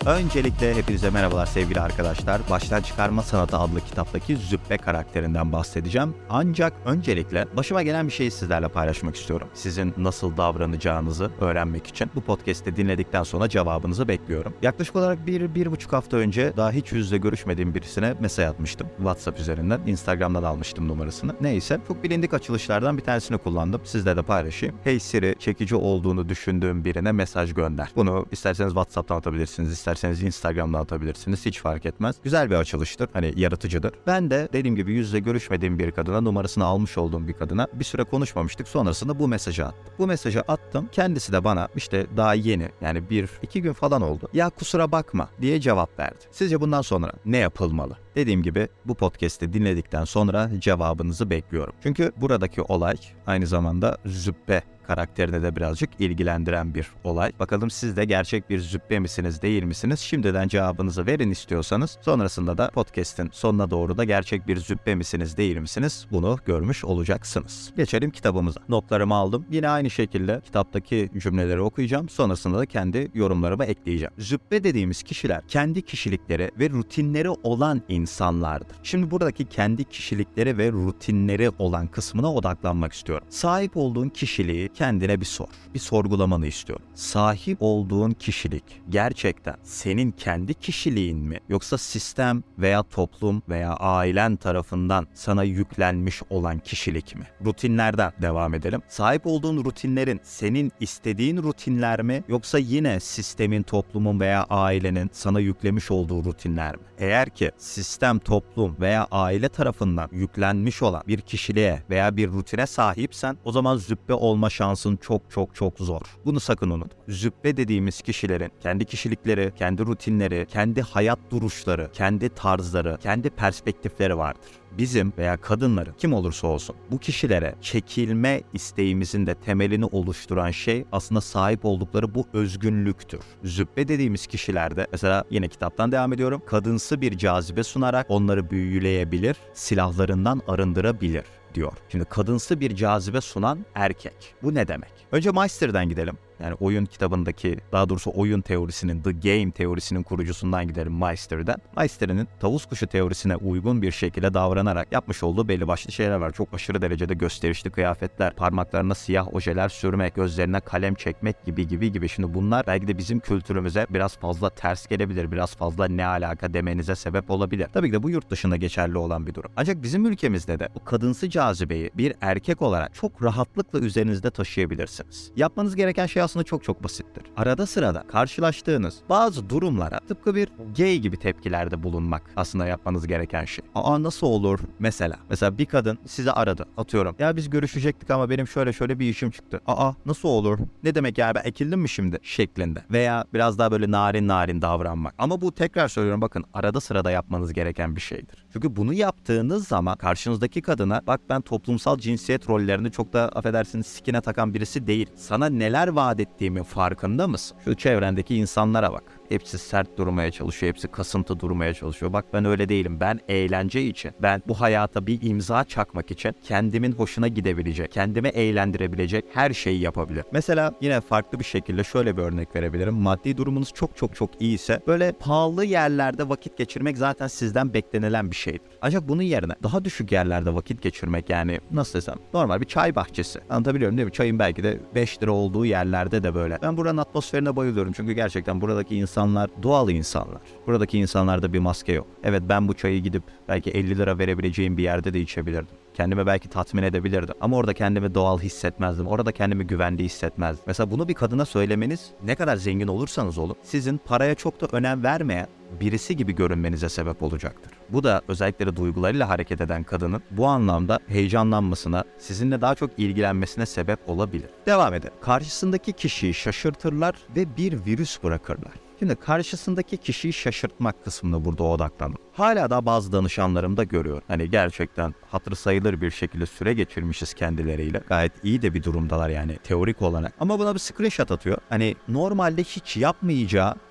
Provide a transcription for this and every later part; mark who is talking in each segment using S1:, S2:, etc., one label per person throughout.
S1: Öncelikle hepinize merhabalar sevgili arkadaşlar. Baştan Çıkarma Sanatı adlı kitaptaki Züppe karakterinden bahsedeceğim. Ancak öncelikle başıma gelen bir şeyi sizlerle paylaşmak istiyorum. Sizin nasıl davranacağınızı öğrenmek için bu podcast'i dinledikten sonra cevabınızı bekliyorum. Yaklaşık olarak bir buçuk hafta önce daha hiç yüz yüze görüşmediğim birisine mesaj atmıştım. WhatsApp üzerinden. Instagram'dan almıştım numarasını. Neyse, çok bilindik açılışlardan bir tanesini kullandım. Sizle de paylaşayım. Hey Siri, çekici olduğunu düşündüğüm birine mesaj gönder. Bunu isterseniz WhatsApp'tan atabilirsiniz, isterseniz Instagram'dan atabilirsiniz. Hiç fark etmez. Güzel bir açılıştır. Hani yaratıcıdır. Ben de dediğim gibi yüz yüze görüşmediğim bir kadına, numarasını almış olduğum bir kadına bir süre konuşmamıştık. Sonrasında bu mesajı attım. Bu mesajı attım. Kendisi de bana işte daha yeni, yani 1-2 gün falan oldu. Ya kusura bakma diye cevap verdi. Sizce bundan sonra ne yapılmalı? Dediğim gibi bu podcast'i dinledikten sonra cevabınızı bekliyorum. Çünkü buradaki olay aynı zamanda Züppe karakterini de birazcık ilgilendiren bir olay. Bakalım siz de gerçek bir züppe misiniz, değil misiniz? Şimdiden cevabınızı verin istiyorsanız. Sonrasında da podcast'in sonuna doğru da gerçek bir züppe misiniz, değil misiniz? Bunu görmüş olacaksınız. Geçelim kitabımıza. Notlarımı aldım. Yine aynı şekilde kitaptaki cümleleri okuyacağım. Sonrasında da kendi yorumlarımı ekleyeceğim. Züppe dediğimiz kişiler kendi kişilikleri ve rutinleri olan insanlardır. Şimdi buradaki kendi kişilikleri ve rutinleri olan kısmına odaklanmak istiyorum. Sahip olduğun kişiliği kendine bir sor. Bir sorgulamanı istiyorum. Sahip olduğun kişilik gerçekten senin kendi kişiliğin mi? Yoksa sistem veya toplum veya ailen tarafından sana yüklenmiş olan kişilik mi? Rutinlerden devam edelim. Sahip olduğun rutinlerin senin istediğin rutinler mi? Yoksa yine sistemin, toplumun veya ailenin sana yüklemiş olduğu rutinler mi? Eğer ki sistem, toplum veya aile tarafından yüklenmiş olan bir kişiliğe veya bir rutine sahipsen, o zaman züppe olma şansın çok zor. Bunu sakın unutma. Züppe dediğimiz kişilerin kendi kişilikleri, kendi rutinleri, kendi hayat duruşları, kendi tarzları, kendi perspektifleri vardır. Bizim veya kadınların, kim olursa olsun, bu kişilere çekilme isteğimizin de temelini oluşturan şey aslında sahip oldukları bu özgünlüktür. Züppe dediğimiz kişilerde, mesela yine kitaptan devam ediyorum, kadınsı bir cazibe sunarak onları büyüleyebilir, silahlarından arındırabilir diyor. Şimdi kadınsı bir cazibe sunan erkek. Bu ne demek? Önce Meister'den gidelim. Yani oyun kitabındaki, daha doğrusu oyun teorisinin, The Game teorisinin kurucusundan gidelim Meister'den. Meister'in tavus kuşu teorisine uygun bir şekilde davranarak yapmış olduğu belli başlı şeyler var. Çok aşırı derecede gösterişli kıyafetler, parmaklarına siyah ojeler sürmek, gözlerine kalem çekmek gibi. Şimdi bunlar belki de bizim kültürümüze biraz fazla ters gelebilir, biraz fazla ne alaka demenize sebep olabilir. Tabii ki de bu yurt dışında geçerli olan bir durum. Ancak bizim ülkemizde de bu kadınsı cazibeyi bir erkek olarak çok rahatlıkla üzerinizde taşıyabilirsiniz. Yapmanız gereken şey aslında çok basittir. Arada sırada karşılaştığınız bazı durumlara tıpkı bir gay gibi tepkilerde bulunmak aslında yapmanız gereken şey. Aa, nasıl olur? Mesela bir kadın sizi aradı. Atıyorum. Ya biz görüşecektik ama benim şöyle bir işim çıktı. Aa, nasıl olur? Ne demek ya, ben ekildim mi şimdi? Şeklinde. Veya biraz daha böyle narin davranmak. Ama bu, tekrar söylüyorum, bakın, arada sırada yapmanız gereken bir şeydir. Çünkü bunu yaptığınız zaman karşınızdaki kadına, bak ben toplumsal cinsiyet rollerini çok da, affedersiniz, sikine takan birisi değil. Sana neler vaat ettiğimin farkında mısın? Şu çevrendeki insanlara bak. Hepsi sert durmaya çalışıyor, hepsi kasıntı durmaya çalışıyor. Bak ben öyle değilim. Ben eğlence için, ben bu hayata bir imza çakmak için kendimin hoşuna gidebilecek, kendimi eğlendirebilecek her şeyi yapabilirim. Mesela yine farklı bir şekilde şöyle bir örnek verebilirim. Maddi durumunuz çok iyiyse, böyle pahalı yerlerde vakit geçirmek zaten sizden beklenilen bir şeydir. Ancak bunun yerine daha düşük yerlerde vakit geçirmek, yani nasıl desem, normal bir çay bahçesi. Anlatabiliyorum değil mi? Çayın belki de 5 lira olduğu yerlerde de böyle. Ben buranın atmosferine bayılıyorum. Çünkü gerçekten buradaki insanlar doğal insanlar. Buradaki insanlarda bir maske yok. Evet, ben bu çayı gidip belki 50 lira verebileceğim bir yerde de içebilirdim. Kendimi belki tatmin edebilirdim. Ama orada kendimi doğal hissetmezdim. Orada kendimi güvende hissetmezdim. Mesela bunu bir kadına söylemeniz, ne kadar zengin olursanız olun, sizin paraya çok da önem vermeyen birisi gibi görünmenize sebep olacaktır. Bu da özellikle duygularıyla hareket eden kadının bu anlamda heyecanlanmasına, sizinle daha çok ilgilenmesine sebep olabilir. Devam edelim. Karşısındaki kişiyi şaşırtırlar ve bir virüs bırakırlar. Şimdi karşısındaki kişiyi şaşırtmak kısmına burada odaklandım. Hala da bazı danışanlarımda görüyorum. Hani gerçekten hatırı sayılır bir şekilde süre geçirmişiz kendileriyle. Gayet iyi de bir durumdalar yani teorik olarak. Ama buna bir screenshot atıyor. Hani normalde hiç yapmayacağı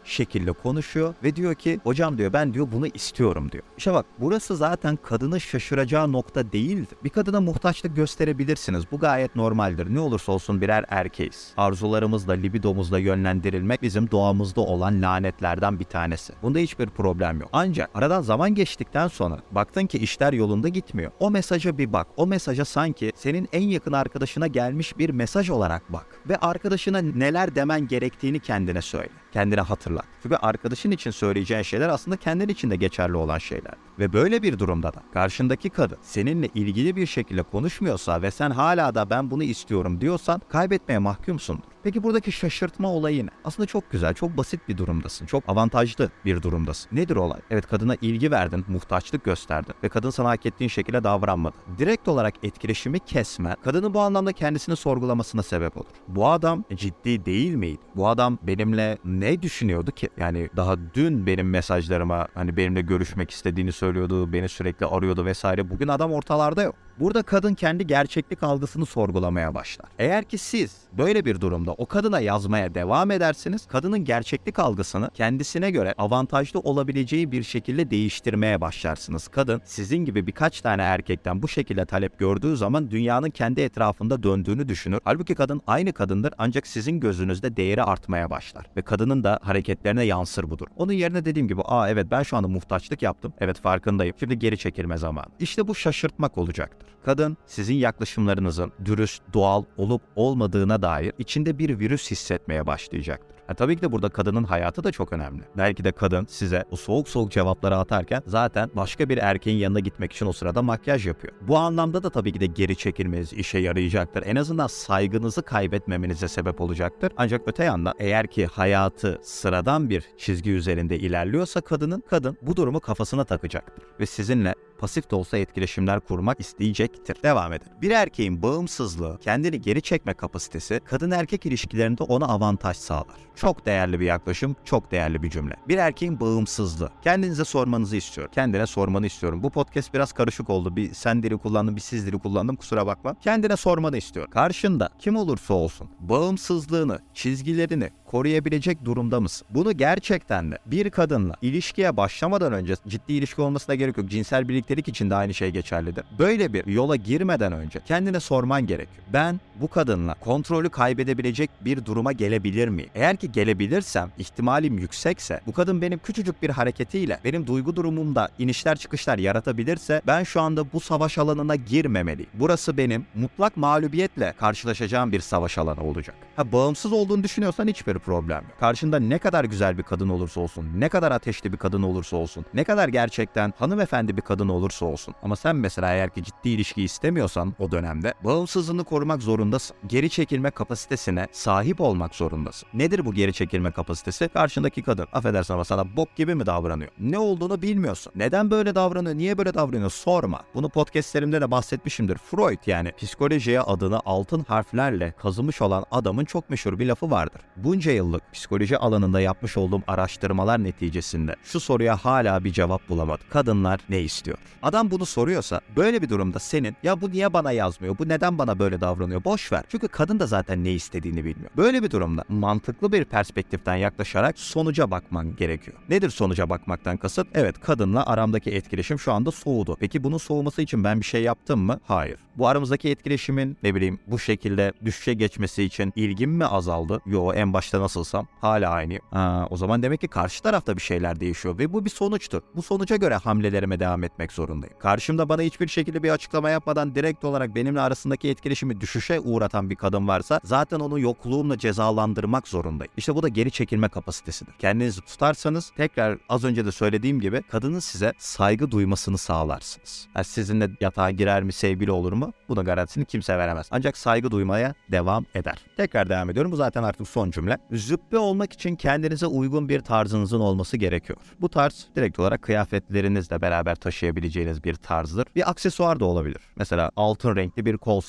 S1: şekilde konuşuyor ve diyor ki hocam diyor ben diyor bunu istiyorum diyor. İşte bak burası zaten kadının şaşıracağı nokta değildir. Bir kadına muhtaçlık gösterebilirsiniz. Bu gayet normaldir. Ne olursa olsun birer erkeğiz. Arzularımızla, libidomuzla yönlendirilmek bizim doğamızda olan lanetlerden bir tanesi. Bunda hiçbir problem yok. Ancak aradan zaman geçtikten sonra baktın ki işler yolunda gitmiyor. O mesaja bir bak. O mesaja sanki senin en yakın arkadaşına gelmiş bir mesaj olarak bak. Ve arkadaşına neler demen gerektiğini kendine söyle. Kendine hatırlat. Çünkü arkadaşın için söyleyeceğin şeyler aslında kendin için de geçerli olan şeyler. Ve böyle bir durumda da karşındaki kadın seninle ilgili bir şekilde konuşmuyorsa ve sen hala da ben bunu istiyorum diyorsan kaybetmeye mahkumsundur. Peki buradaki şaşırtma olayı ne? Aslında çok güzel, çok basit bir durumdasın. Çok avantajlı bir durumdasın. Nedir olay? Evet kadına ilgi verdin, muhtaçlık gösterdin ve kadın sana hak ettiğin şekilde davranmadı. Direkt olarak etkileşimi kesmen, kadının bu anlamda kendisini sorgulamasına sebep olur. Bu adam ciddi değil miydi? Bu adam benimle ne düşünüyordu ki? Yani daha dün benim mesajlarıma hani benimle görüşmek istediğini söylüyordu, beni sürekli arıyordu vesaire. Bugün adam ortalarda yok. Burada kadın kendi gerçeklik algısını sorgulamaya başlar. Eğer ki siz böyle bir durumda o kadına yazmaya devam edersiniz, kadının gerçeklik algısını kendisine göre avantajlı olabileceği bir şekilde değiştirmeye başlarsınız. Kadın sizin gibi birkaç tane erkekten bu şekilde talep gördüğü zaman dünyanın kendi etrafında döndüğünü düşünür. Halbuki kadın aynı kadındır ancak sizin gözünüzde değeri artmaya başlar. Ve kadının da hareketlerine yansır budur. Onun yerine dediğim gibi evet ben şu anda muhtaçlık yaptım. Evet farkındayım. Şimdi geri çekilme zamanı. İşte bu şaşırtmak olacaktır. Kadın sizin yaklaşımlarınızın dürüst, doğal olup olmadığına dair içinde bir virüs hissetmeye başlayacaktır. Tabii ki de burada kadının hayatı da çok önemli. Belki de kadın size o soğuk soğuk cevapları atarken zaten başka bir erkeğin yanına gitmek için o sırada makyaj yapıyor. Bu anlamda da tabii ki de geri çekilmeniz işe yarayacaktır. En azından saygınızı kaybetmemenize sebep olacaktır. Ancak öte yandan eğer ki hayatı sıradan bir çizgi üzerinde ilerliyorsa kadın bu durumu kafasına takacaktır. Ve sizinle pasif de olsa etkileşimler kurmak isteyecektir. Devam edin. Bir erkeğin bağımsızlığı, kendini geri çekme kapasitesi kadın erkek ilişkilerinde ona avantaj sağlar. Çok değerli bir yaklaşım, çok değerli bir cümle. Bir erkeğin bağımsızlığı. Kendinize sormanızı istiyorum. Kendine sormanı istiyorum. Bu podcast biraz karışık oldu. Bir sen dili kullandım, bir siz dili kullandım. Kusura bakma. Kendine sormanı istiyorum. Karşında kim olursa olsun bağımsızlığını, çizgilerini koruyabilecek durumda mısın? Bunu gerçekten de bir kadınla ilişkiye başlamadan önce, ciddi ilişki olmasına gerek yok. Cinsel birliktelik için de aynı şey geçerlidir. Böyle bir yola girmeden önce kendine sorman gerekiyor. Ben bu kadınla kontrolü kaybedebilecek bir duruma gelebilir miyim? Eğer ki gelebilirsem, ihtimalim yüksekse, bu kadın benim küçücük bir hareketiyle benim duygu durumumda inişler çıkışlar yaratabilirse ben şu anda bu savaş alanına girmemeliyim. Burası benim mutlak mağlubiyetle karşılaşacağım bir savaş alanı olacak. Bağımsız olduğunu düşünüyorsan hiçbir problem yok. Karşında ne kadar güzel bir kadın olursa olsun, ne kadar ateşli bir kadın olursa olsun, ne kadar gerçekten hanımefendi bir kadın olursa olsun. Ama sen mesela eğer ki ciddi ilişki istemiyorsan o dönemde bağımsızlığını korumak zorundasın. Geri çekilme kapasitesine sahip olmak zorundasın. Nedir bu geri çekilme kapasitesi? Karşındaki kadın, affedersin ama sana bok gibi mi davranıyor? Ne olduğunu bilmiyorsun. Neden böyle davranıyor? Niye böyle davranıyor? Sorma. Bunu podcastlerimde de bahsetmişimdir. Freud yani psikolojiye adını altın harflerle kazımış olan adamın çok meşhur bir lafı vardır. Bunca yıllık psikoloji alanında yapmış olduğum araştırmalar neticesinde şu soruya hala bir cevap bulamadım. Kadınlar ne istiyor? Adam bunu soruyorsa böyle bir durumda senin ya bu niye bana yazmıyor? Bu neden bana böyle davranıyor? Boş ver. Çünkü kadın da zaten ne istediğini bilmiyor. Böyle bir durumda mantıklı bir perspektiften yaklaşarak sonuca bakman gerekiyor. Nedir sonuca bakmaktan kasıt? Evet kadınla aramdaki etkileşim şu anda soğudu. Peki bunun soğuması için ben bir şey yaptım mı? Hayır. Bu aramızdaki etkileşimin bu şekilde düşüşe geçmesi için ilgim mi azaldı? Yo en başta nasılsam hala aynıyım. O zaman demek ki karşı tarafta bir şeyler değişiyor ve bu bir sonuçtur. Bu sonuca göre hamlelerime devam etmek zorundayım. Karşımda bana hiçbir şekilde bir açıklama yapmadan direkt olarak benimle arasındaki etkileşimi düşüşe uğratan bir kadın varsa zaten onu yokluğumla cezalandırmak zorundayım. İşte bu da geri çekilme kapasitesidir. Kendinizi tutarsanız tekrar az önce de söylediğim gibi kadının size saygı duymasını sağlarsınız. Sizinle yatağa girer mi, sevgili olur mu? Buna garantisini kimse veremez. Ancak saygı duymaya devam eder. Tekrar devam ediyorum. Bu zaten artık son cümle. Züppe olmak için kendinize uygun bir tarzınızın olması gerekiyor. Bu tarz direkt olarak kıyafetlerinizle beraber taşıyabileceğiniz bir tarzdır. Bir aksesuar da olabilir. Mesela altın renkli bir kol saati,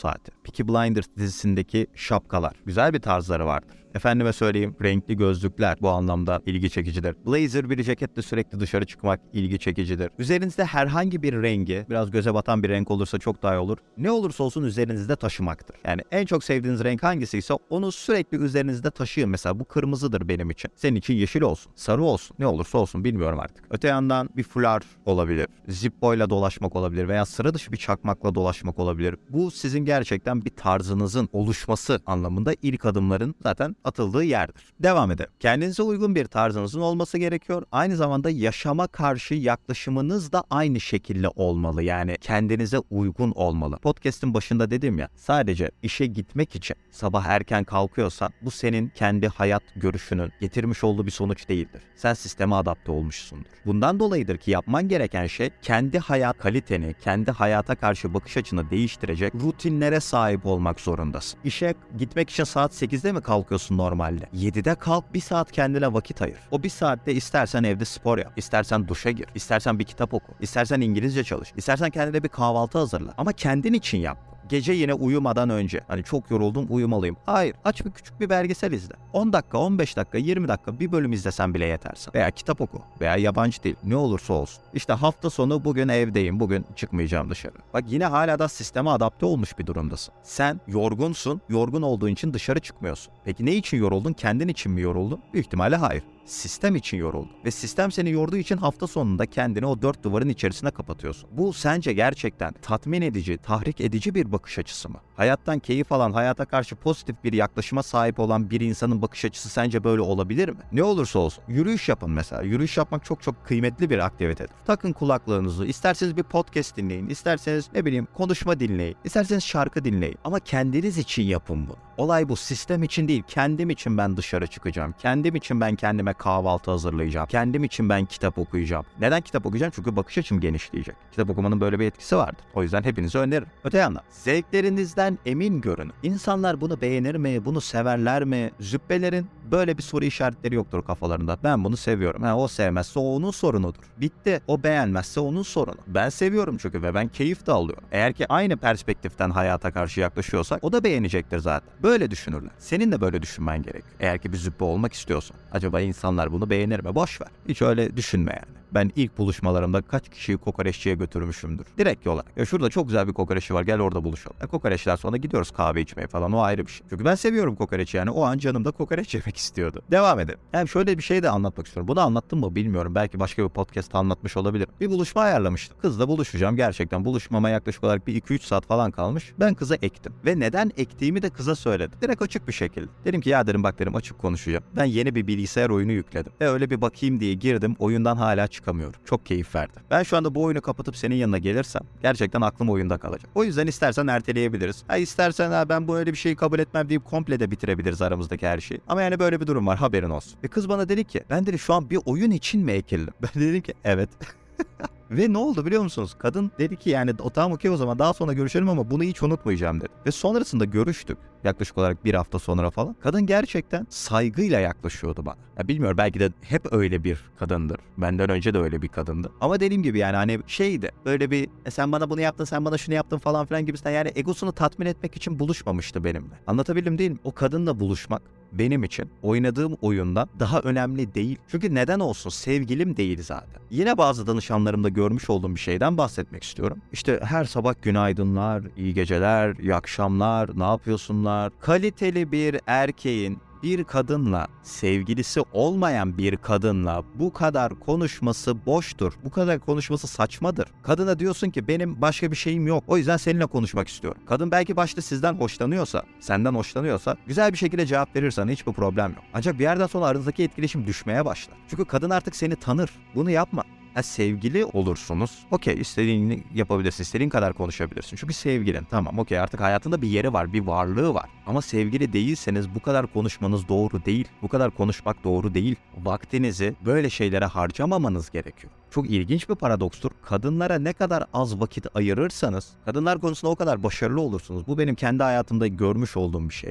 S1: Peaky Blinders dizisindeki şapkalar. Güzel bir tarzları vardır. Efendime söyleyeyim, renkli gözlükler bu anlamda ilgi çekicidir. Blazer bir ceketle sürekli dışarı çıkmak ilgi çekicidir. Üzerinizde herhangi bir rengi, biraz göze batan bir renk olursa çok daha iyi olur. Ne olursa olsun üzerinizde taşımaktır. Yani en çok sevdiğiniz renk hangisiyse onu sürekli üzerinizde taşıyın. Mesela bu kırmızıdır benim için. Senin için yeşil olsun, sarı olsun, ne olursa olsun bilmiyorum artık. Öte yandan bir fular olabilir, zippoyla dolaşmak olabilir veya sıra dışı bir çakmakla dolaşmak olabilir. Bu sizin gerçekten bir tarzınızın oluşması anlamında ilk adımların zaten atıldığı yerdir. Devam edelim. Kendinize uygun bir tarzınızın olması gerekiyor. Aynı zamanda yaşama karşı yaklaşımınız da aynı şekilde olmalı. Yani kendinize uygun olmalı. Podcast'in başında dedim ya, sadece işe gitmek için sabah erken kalkıyorsan bu senin kendi hayat görüşünün getirmiş olduğu bir sonuç değildir. Sen sisteme adapte olmuşsundur. Bundan dolayıdır ki yapman gereken şey kendi hayat kaliteni, kendi hayata karşı bakış açını değiştirecek rutinlere sahip olmak zorundasın. İşe gitmek için saat 8'de mi kalkıyorsun normalde? 7'de kalk, bir saat kendine vakit ayır. O bir saatte istersen evde spor yap, istersen duşa gir, istersen bir kitap oku, istersen İngilizce çalış, istersen kendine bir kahvaltı hazırla. Ama kendin için yap. Gece yine uyumadan önce. Hani çok yoruldum, uyumalıyım. Hayır. Aç küçük bir belgesel izle. 10 dakika, 15 dakika, 20 dakika bir bölüm izlesen bile yetersin. Veya kitap oku. Veya yabancı dil. Ne olursa olsun. İşte hafta sonu bugün evdeyim. Bugün çıkmayacağım dışarı. Bak yine hala da sisteme adapte olmuş bir durumdasın. Sen yorgunsun. Yorgun olduğun için dışarı çıkmıyorsun. Peki ne için yoruldun? Kendin için mi yoruldun? Büyük ihtimalle hayır. Sistem için yoruldun. Ve sistem seni yorduğu için hafta sonunda kendini o 4 duvarın içerisine kapatıyorsun. Bu sence gerçekten tatmin edici, tahrik edici bir bakış açısı mı? Hayattan keyif alan, hayata karşı pozitif bir yaklaşıma sahip olan bir insanın bakış açısı sence böyle olabilir mi? Ne olursa olsun. Yürüyüş yapın mesela. Yürüyüş yapmak çok çok kıymetli bir aktivitedir. Takın kulaklığınızı. İsterseniz bir podcast dinleyin. İsterseniz ne bileyim konuşma dinleyin. İsterseniz şarkı dinleyin. Ama kendiniz için yapın bunu. Olay bu. Sistem için değil. Kendim için ben dışarı çıkacağım. Kendim için ben kendime kahvaltı hazırlayacağım. Kendim için ben kitap okuyacağım. Neden kitap okuyacağım? Çünkü bakış açım genişleyecek. Kitap okumanın böyle bir etkisi vardır. O yüzden hepinize öneririm. Öte yandan zevklerinizden emin görünün. İnsanlar bunu beğenir mi? Bunu severler mi? Züppelerin böyle bir soru işaretleri yoktur kafalarında. Ben bunu seviyorum. O sevmezse o onun sorunudur. Bitti. O beğenmezse onun sorunu. Ben seviyorum çünkü ve ben keyif de alıyorum. Eğer ki aynı perspektiften hayata karşı yaklaşıyorsak o da beğenecektir zaten. Böyle düşünürler. Senin de böyle düşünmen gerekiyor. Eğer ki bir züppe olmak istiyorsan. Acaba insanlar bunu beğenir mi? Boş ver. Hiç öyle düşünme yani. Ben ilk buluşmalarımda kaç kişiyi kokoreççiye götürmüşümdür. Direkt olarak. Ya şurada çok güzel bir kokoreççi var, gel orada buluşalım. Kokoreçten sonra gidiyoruz kahve içmeye falan, o ayrı bir şey. Çünkü ben seviyorum kokoreçi yani. O an canım da kokoreç yemek istiyordu. Devam edelim. Yani şöyle bir şey de anlatmak istiyorum. Bunu anlattım mı bilmiyorum. Belki başka bir podcast'ta anlatmış olabilirim. Bir buluşma ayarlamıştım. Kızla buluşacağım. Gerçekten buluşmama yaklaşık olarak bir 2-3 saat falan kalmış. Ben kıza ektim. Ve neden ektiğimi de kıza söyledim. Direkt açık bir şekilde. Dedim ki ya dedim bak dedim açık konuşacağım. Ben yeni bir bilgisayar oyunu yükledim. Ve öyle bir bakayım diye girdim. Oyundan hala çıkamıyorum. Çok keyif verdi. Ben şu anda bu oyunu kapatıp senin yanına gelirsem gerçekten aklım oyunda kalacak. O yüzden istersen erteleyebiliriz. İstersen ben böyle bir şeyi kabul etmem deyip komple de bitirebiliriz aramızdaki her şeyi. Ama yani böyle bir durum var, haberin olsun. Ve kız bana dedi ki ben dedi şu an bir oyun için mi ekildim? Ben dedim ki evet. Ve ne oldu biliyor musunuz? Kadın dedi ki yani tamam okey o zaman daha sonra görüşelim ama bunu hiç unutmayacağım dedi. Ve sonrasında görüştük. Yaklaşık olarak bir hafta sonra falan. Kadın gerçekten saygıyla yaklaşıyordu bana. Ya bilmiyorum, belki de hep öyle bir kadındır. Benden önce de öyle bir kadındı. Ama dediğim gibi yani hani şeydi. Böyle bir sen bana bunu yaptın, sen bana şunu yaptın falan filan gibisinden, yani egosunu tatmin etmek için buluşmamıştı benimle. Anlatabildim değil mi? O kadınla buluşmak benim için oynadığım oyundan daha önemli değil. Çünkü neden olsun, sevgilim değil zaten. Yine bazı danışanlarımda görmüş olduğum bir şeyden bahsetmek istiyorum. İşte her sabah günaydınlar, iyi geceler, iyi akşamlar, ne yapıyorsunlar? Kaliteli bir erkeğin bir kadınla, sevgilisi olmayan bir kadınla bu kadar konuşması boştur. Bu kadar konuşması saçmadır. Kadına diyorsun ki benim başka bir şeyim yok. O yüzden seninle konuşmak istiyorum. Kadın belki başta sizden hoşlanıyorsa, senden hoşlanıyorsa güzel bir şekilde cevap verirsen hiçbir problem yok. Ancak bir yerden sonra aranızdaki etkileşim düşmeye başlar. Çünkü kadın artık seni tanır. Bunu yapma. Sevgili olursunuz. Okey, istediğini yapabilirsin. İstediğin kadar konuşabilirsin. Çünkü sevgilin. Tamam okey, artık hayatında bir yeri var. Bir varlığı var. Ama sevgili değilseniz bu kadar konuşmanız doğru değil. Bu kadar konuşmak doğru değil. Vaktinizi böyle şeylere harcamamanız gerekiyor. Çok ilginç bir paradokstur. Kadınlara ne kadar az vakit ayırırsanız kadınlar konusunda o kadar başarılı olursunuz. Bu benim kendi hayatımda görmüş olduğum bir şey yani.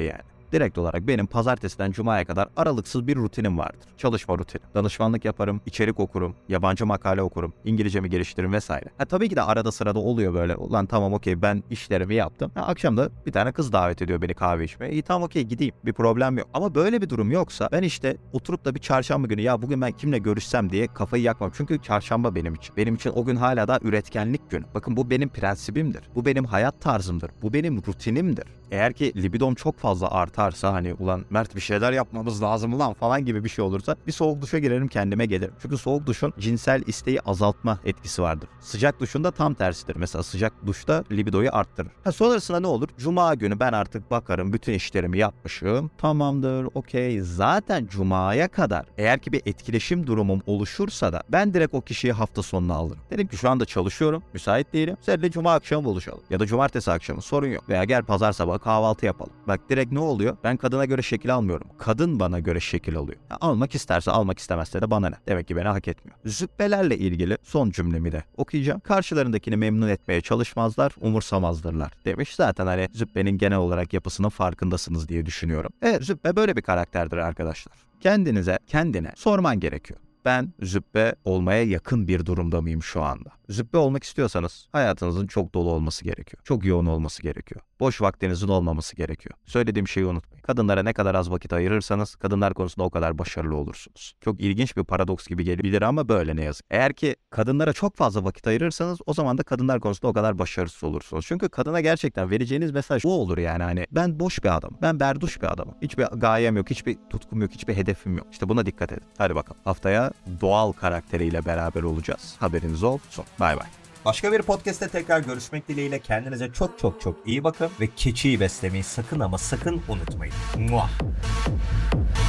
S1: Direkt olarak benim pazartesiden cumaya kadar aralıksız bir rutinim vardır. Çalışma rutini. Danışmanlık yaparım, içerik okurum, yabancı makale okurum, İngilizcemi geliştiririm vesaire. Tabii ki de arada sırada oluyor böyle. Ulan tamam okey ben işlerimi yaptım. Akşam da bir tane kız davet ediyor beni kahve içmeye. İyi tamam okey gideyim. Bir problem yok. Ama böyle bir durum yoksa ben işte oturup da bir çarşamba günü ya bugün ben kimle görüşsem diye kafayı yakmam. Çünkü çarşamba benim için. Benim için o gün hala da üretkenlik günü. Bakın bu benim prensibimdir. Bu benim hayat tarzımdır. Bu benim rutinimdir. Eğer ki libidom çok fazla artarsa hani ulan Mert bir şeyler yapmamız lazım lan falan gibi bir şey olursa bir soğuk duşa girerim kendime gelirim. Çünkü soğuk duşun cinsel isteği azaltma etkisi vardır. Sıcak duşun da tam tersidir. Mesela sıcak duşta libidoyu arttırır. Sonrasında ne olur? Cuma günü ben artık bakarım bütün işlerimi yapmışım. Tamamdır okey. Zaten cumaya kadar eğer ki bir etkileşim durumum oluşursa da ben direkt o kişiyi hafta sonuna alırım. Dedim ki şu anda çalışıyorum. Müsait değilim. Seninle cuma akşamı buluşalım. Ya da cumartesi akşamı sorun yok. Veya gel pazar sabahı kahvaltı yapalım. Bak direkt ne oluyor? Ben kadına göre şekil almıyorum. Kadın bana göre şekil alıyor. Almak isterse almak istemezse de bana ne? Demek ki beni hak etmiyor. Zübbelerle ilgili son cümlemi de okuyacağım. Karşılarındakini memnun etmeye çalışmazlar, umursamazdırlar demiş. Zaten hani zübbenin genel olarak yapısının farkındasınız diye düşünüyorum. Zübbe böyle bir karakterdir arkadaşlar. Kendine sorman gerekiyor. Ben zübbe olmaya yakın bir durumda mıyım şu anda? Zübbe olmak istiyorsanız hayatınızın çok dolu olması gerekiyor. Çok yoğun olması gerekiyor. Boş vaktinizin olmaması gerekiyor. Söylediğim şeyi unutmayın. Kadınlara ne kadar az vakit ayırırsanız kadınlar konusunda o kadar başarılı olursunuz. Çok ilginç bir paradoks gibi gelebilir ama böyle ne yazık. Eğer ki kadınlara çok fazla vakit ayırırsanız o zaman da kadınlar konusunda o kadar başarısız olursunuz. Çünkü kadına gerçekten vereceğiniz mesaj bu olur yani hani ben boş bir adamım. Ben berduş bir adamım. Hiçbir gayem yok, hiçbir tutkum yok, hiçbir hedefim yok. İşte buna dikkat edin. Hadi bakalım. Haftaya doğal karakteriyle beraber olacağız. Haberiniz olsun. Bay bay.
S2: Başka bir podcast'te tekrar görüşmek dileğiyle kendinize çok çok çok iyi bakın ve keçiyi beslemeyi sakın ama sakın unutmayın. Muah.